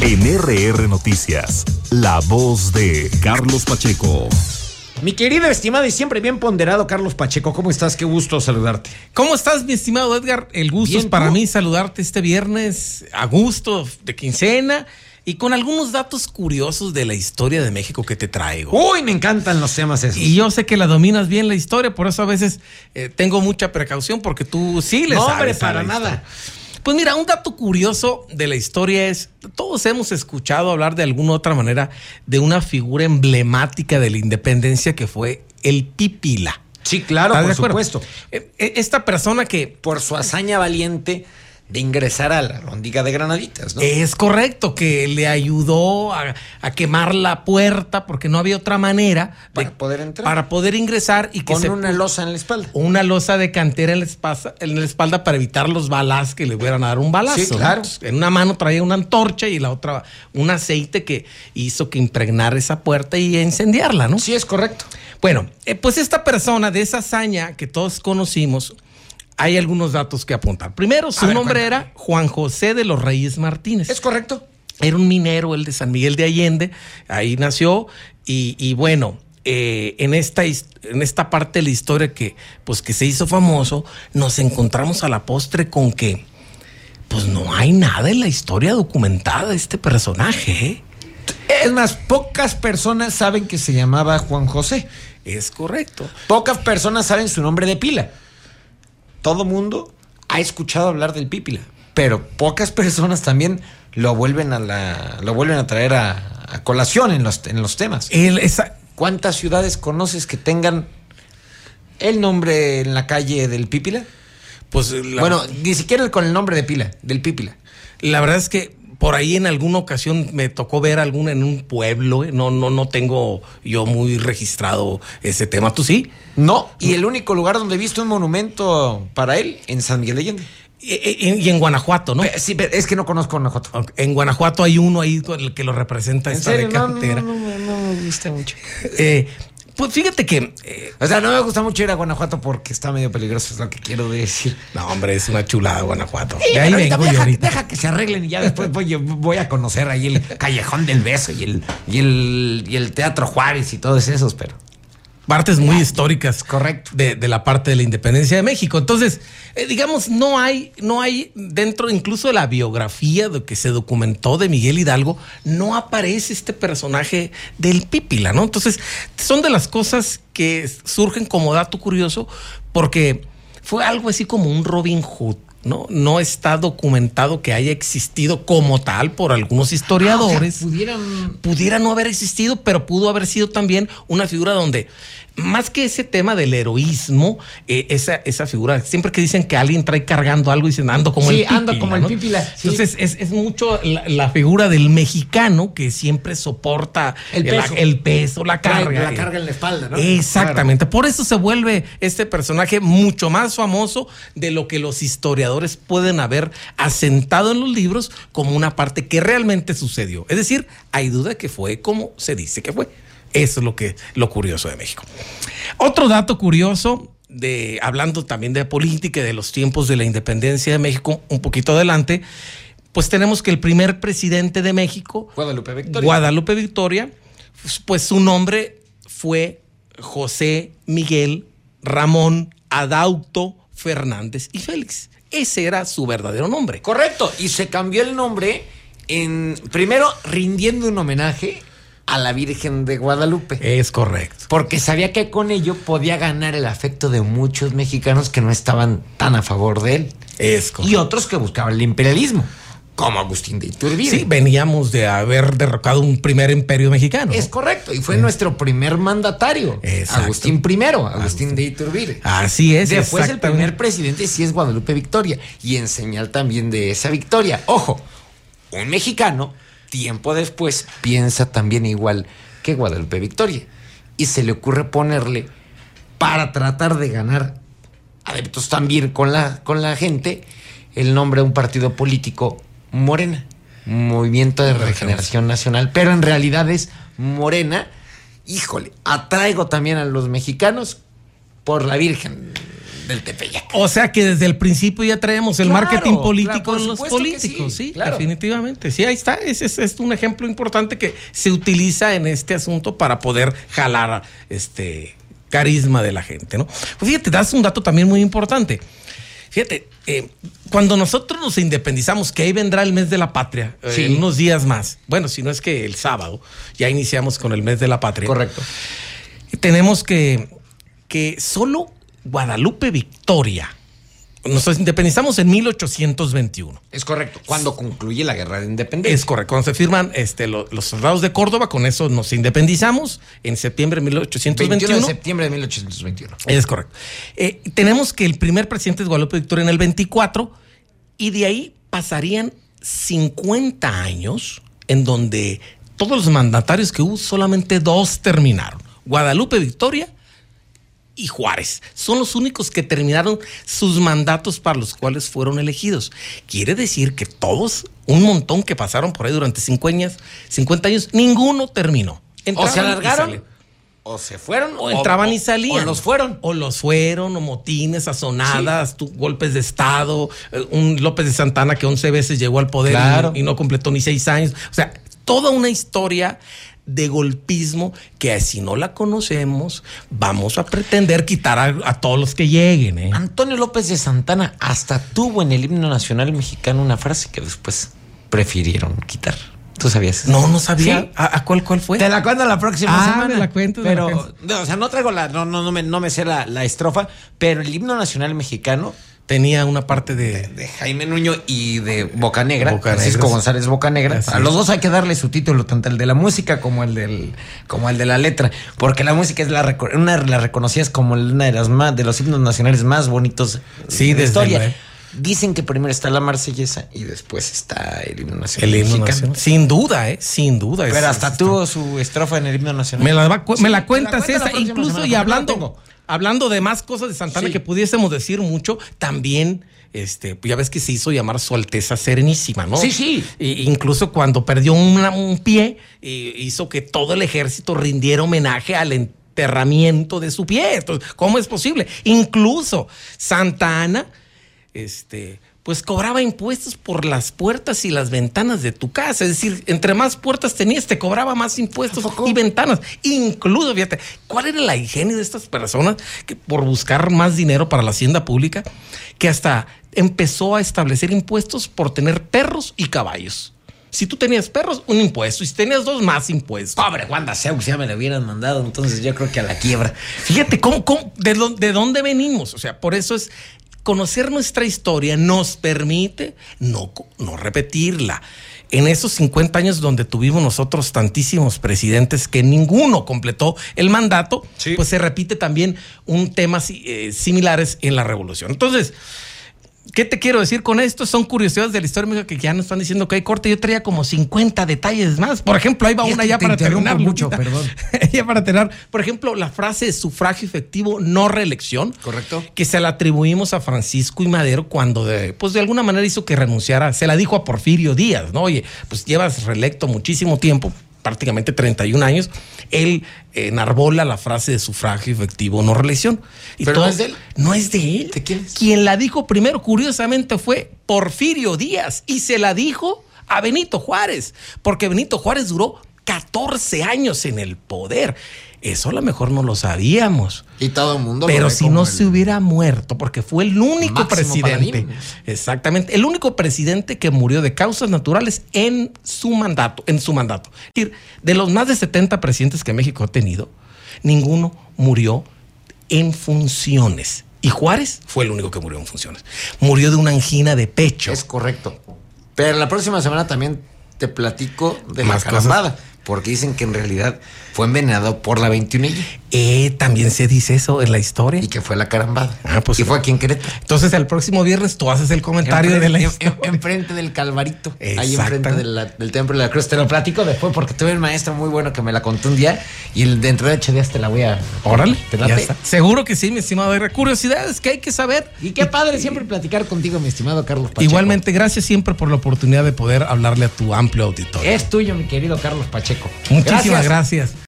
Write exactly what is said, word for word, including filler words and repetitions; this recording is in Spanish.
En R R Noticias, la voz de Carlos Pacheco. Mi querido, estimado y siempre bien ponderado Carlos Pacheco, ¿cómo estás? Qué gusto saludarte. ¿Cómo estás, mi estimado Edgar? El gusto Bien, es para ¿tú? mí saludarte este viernes a gusto de quincena y con algunos datos curiosos de la historia de México que te traigo. Uy, me encantan los temas esos. Y yo sé que la dominas bien la historia, por eso a veces eh, tengo mucha precaución porque tú sí le no, sabes. hombre, a para la nada. historia. Pues mira, un dato curioso de la historia es, todos hemos escuchado hablar de alguna u otra manera de una figura emblemática de la independencia que fue el Pípila. Sí, claro, ¿Estás por de acuerdo? supuesto. Eh, eh, Esta persona que... Por su hazaña valiente de ingresar a la Lóndiga de Granaditas, ¿no? Es correcto, que le ayudó a, a quemar la puerta porque no había otra manera Para de, poder entrar. para poder ingresar y que Con se una puso losa en la espalda. una losa de cantera en la, espasa, en la espalda para evitar los balazos que le fueran a dar un balazo. Sí, claro. ¿No? En una mano traía una antorcha y la otra un aceite que hizo que impregnara esa puerta y incendiarla, ¿no? Sí, es correcto. Bueno, eh, pues esta persona de esa hazaña que todos conocimos, hay algunos datos que apuntar. Primero, su A ver, nombre cuéntame. era Juan José de los Reyes Martínez. Es correcto. Era un minero, el de San Miguel de Allende, ahí nació y, y bueno, eh, en, esta, his- en esta parte de la historia que, pues, que se hizo famoso, nos encontramos a la postre con que pues no hay nada en la historia documentada de este personaje, ¿eh? Es más, pocas personas saben que se llamaba Juan José. Es correcto. Pocas personas saben su nombre de pila. Todo mundo ha escuchado hablar del Pípila, pero pocas personas también lo vuelven a la, lo vuelven a traer a, a colación en los, en los temas. Él, esa, ¿Cuántas ciudades conoces que tengan el nombre en la calle del Pípila? pues la, Bueno, ni siquiera con el nombre de pila, del Pípila. la verdad es que por ahí en alguna ocasión me tocó ver alguna en un pueblo, ¿eh? no, no, no tengo yo muy registrado ese tema. ¿Tú sí? No, y el único lugar donde he visto un monumento para él, en San Miguel de Allende. Y, y- y en Guanajuato, ¿no? Pe- Sí, pero es que no conozco Guanajuato. Ok, en Guanajuato hay uno ahí con el que lo representa ¿En esta serio? de No, no, cantera. no, no, no me gusta mucho. Eh, pues fíjate que eh, O sea, no me gusta mucho ir a Guanajuato porque está medio peligroso, es lo que quiero decir. no, hombre, es una chulada Guanajuato. Sí, De ahí pero ahorita vengo yo deja, ahorita. deja que se arreglen y ya después voy, yo voy a conocer ahí el Callejón del Beso y el, y el, y el Teatro Juárez y todos esos, pero... Partes muy históricas, correcto. de, de la parte de la independencia de México. Entonces, eh, digamos, no hay, no hay dentro incluso de la biografía de que se documentó de Miguel Hidalgo, no aparece este personaje del Pípila, ¿no? Entonces, son de las cosas que surgen como dato curioso, porque fue algo así como un Robin Hood. No, no está documentado que haya existido como tal por algunos historiadores. Ah, o sea, pudieran... Pudiera no haber existido, pero pudo haber sido también una figura donde, más que ese tema del heroísmo, eh, esa, esa figura, siempre que dicen que alguien trae cargando algo, dicen ando como Sí, el Pípila. ando como el ¿no? Pípila, sí. Entonces, es, es mucho la, la figura del mexicano que siempre soporta El la- peso. el peso, la Trae carga. la carga en la espalda, ¿no? Exactamente. Por eso se vuelve este personaje mucho más famoso de lo que los historiadores pueden haber asentado en los libros como una parte que realmente sucedió. Es decir, hay duda de que fue como se dice que fue. Eso es lo que lo curioso de México. Otro dato curioso, de hablando también de política y de los tiempos de la independencia de México, un poquito adelante, pues tenemos que el primer presidente de México, Guadalupe Victoria. Guadalupe Victoria, pues su nombre fue José Miguel Ramón Adauto Fernández y Félix. Ese era su verdadero nombre. Correcto, y se cambió el nombre en primero rindiendo un homenaje a la Virgen de Guadalupe. Es correcto. Porque sabía que con ello podía ganar el afecto de muchos mexicanos que no estaban tan a favor de él. Es correcto. Y otros que buscaban el imperialismo, como Agustín de Iturbide. Sí, veníamos de haber derrocado un primer imperio mexicano. Es correcto, y fue nuestro primer mandatario, Exacto. Agustín primero, Agustín de Iturbide. Así es. Después el exactamente. primer presidente sí es Guadalupe Victoria, y en señal también de esa victoria. Ojo, un mexicano, tiempo después, piensa también igual que Guadalupe Victoria, y se le ocurre ponerle, para tratar de ganar adeptos también con la, con la gente, el nombre de un partido político, Morena, Movimiento de Regeneración Nacional, pero en realidad es Morena. Híjole, atraigo también a los mexicanos por la Virgen del Tepeyac. O sea que desde el principio ya traemos el Claro, marketing político claro, en los por supuesto que políticos, sí, sí, claro. definitivamente. Sí, ahí está. Ese es, es un ejemplo importante que se utiliza en este asunto para poder jalar este carisma de la gente, ¿no? Pues fíjate, das un dato también muy importante. Fíjate, eh, cuando nosotros nos independizamos, que ahí vendrá el mes de la patria, eh, Sí. en unos días más. Bueno, si no es que el sábado ya iniciamos con el mes de la patria. Correcto. Tenemos que, que solo Guadalupe Victoria, nos independizamos en mil ochocientos veintiuno. Es correcto. Cuando concluye la guerra de independencia. Es correcto. Cuando se firman este, lo, los soldados de Córdoba, con eso nos independizamos en septiembre de mil ochocientos veintiuno. veintiuno de septiembre de mil ochocientos veintiuno. Es correcto. Eh, tenemos que el primer presidente es Guadalupe Victoria en el veinticuatro, y de ahí pasarían cincuenta años en donde todos los mandatarios que hubo, solamente dos terminaron. Guadalupe Victoria y Juárez. Son los únicos que terminaron sus mandatos para los cuales fueron elegidos. Quiere decir que todos, un montón que pasaron por ahí durante cincuenta años, cincuenta años, ninguno terminó. O se Entraban y alargaron, salían. o se fueron, O entraban o, y salían. O los fueron. O los fueron, o motines, azonadas, sí. tu, golpes de Estado, eh, un López de Santana que once veces llegó al poder, Claro. y, y no completó ni seis años. O sea, toda una historia de golpismo que si no la conocemos, vamos a pretender quitar a, a todos los que lleguen. ¿eh? Antonio López de Santana hasta tuvo en el himno nacional mexicano una frase que después prefirieron quitar. ¿Tú sabías eso? No, no sabía. ¿Sí? ¿A, a cuál, cuál fue? Te la cuento la próxima Ah, semana. me la cuentas, me Pero, la cuentas. no, o sea, no traigo la, no, no, no me, no me sé la, la estrofa, pero el himno nacional mexicano Tenía una parte de... de Jaime Nuño y de Bocanegra, Bocanegra, Francisco sí. González Bocanegra. Así A es. los dos hay que darle su título, tanto el de la música como el del, como el de la letra, porque la música es la reco- una la reconocías como una de las más de los himnos nacionales más bonitos Sí, de la desde historia. luego. Dicen que primero está la Marsellesa y después está el himno nacional El himno mexicano. nacional. Sin duda, ¿eh? Sin duda. Pero Es- hasta es- tuvo su estrofa en el himno nacional. Me la, va- Sí, me la te cuentas cuento la esa, próxima incluso, semana, y porque hablando, no la tengo. hablando de más cosas de Santana Sí. que pudiésemos decir mucho, también, este, ya ves que se hizo llamar Su Alteza Serenísima, ¿no? Sí, sí. Y incluso cuando perdió una- un pie, eh, hizo que todo el ejército rindiera homenaje al enterramiento de su pie. Entonces, ¿cómo es posible? Incluso Santa Ana, este, pues cobraba impuestos por las puertas y las ventanas de tu casa. Es decir, entre más puertas tenías, te cobraba más impuestos ¿A poco? y ventanas. Incluso, fíjate, ¿cuál era la ingenio de estas personas que por buscar más dinero para la hacienda pública, que hasta empezó a establecer impuestos por tener perros y caballos? Si tú tenías perros, un impuesto. Y si tenías dos, más impuestos. Pobre Wanda Seux, ya me lo hubieran mandado, entonces yo creo que a la quiebra. Fíjate, ¿cómo, cómo, de, lo- de dónde venimos? O sea, por eso es conocer nuestra historia nos permite no, co- no repetirla. En esos cincuenta años donde tuvimos nosotros tantísimos presidentes que ninguno completó el mandato, Sí. pues se repite también un tema si- eh, similares en la revolución. Entonces, ¿qué te quiero decir con esto? Son curiosidades de la historia mexicana que ya nos están diciendo que hay corte. Yo traía como cincuenta detalles más. Por ejemplo, ahí va Es una que ya te para interrumpo terminar. mucho, Lupita. perdón. Ya para terminar. Por ejemplo, la frase de sufragio efectivo, no reelección. Correcto. Que se la atribuimos a Francisco I. Madero cuando de, pues de alguna manera hizo que renunciara. Se la dijo a Porfirio Díaz, ¿no? Oye, pues llevas reelecto muchísimo tiempo, prácticamente treinta y un años. Él eh, enarbola la frase de sufragio efectivo, no reelección. Y ¿Pero todo- no es de él? No es de él. ¿De quién es? Quien la dijo primero, curiosamente, fue Porfirio Díaz. Y se la dijo a Benito Juárez. Porque Benito Juárez duró catorce años en el poder. Eso a lo mejor no lo sabíamos. Y todo el mundo. Pero lo ve si como no el- se hubiera muerto, porque fue el único máximo presidente. paladín. Exactamente. El único presidente que murió de causas naturales en su mandato. En su mandato. Es decir, de los más de setenta presidentes que México ha tenido, ninguno murió en funciones. Y Juárez fue el único que murió en funciones. Murió de una angina de pecho. Es correcto. Pero la próxima semana también te platico de Más la cosas. carambada. Porque dicen que en realidad fue envenenado por la veintiunilla Eh, también se dice eso en la historia. y que fue la carambada. Ah, pues y sí. fue aquí en Querétaro. Entonces, el próximo viernes tú haces el comentario Enfrente- de la en- historia. en- enfrente del Calvarito. Ahí Exacto. enfrente de la- del Templo de la Cruz. Te lo platico después porque tuve un maestro muy bueno que me la contó un día y el- dentro de ocho días te la voy a... Órale, ¿Te ya late? está. Seguro que sí, mi estimado R. Curiosidades que hay que saber. Y qué padre siempre platicar contigo, mi estimado Carlos Pacheco. Igualmente, gracias siempre por la oportunidad de poder hablarle a tu amplio auditorio. Es tuyo, mi querido Carlos Pacheco. Muchísimas Gracias. gracias.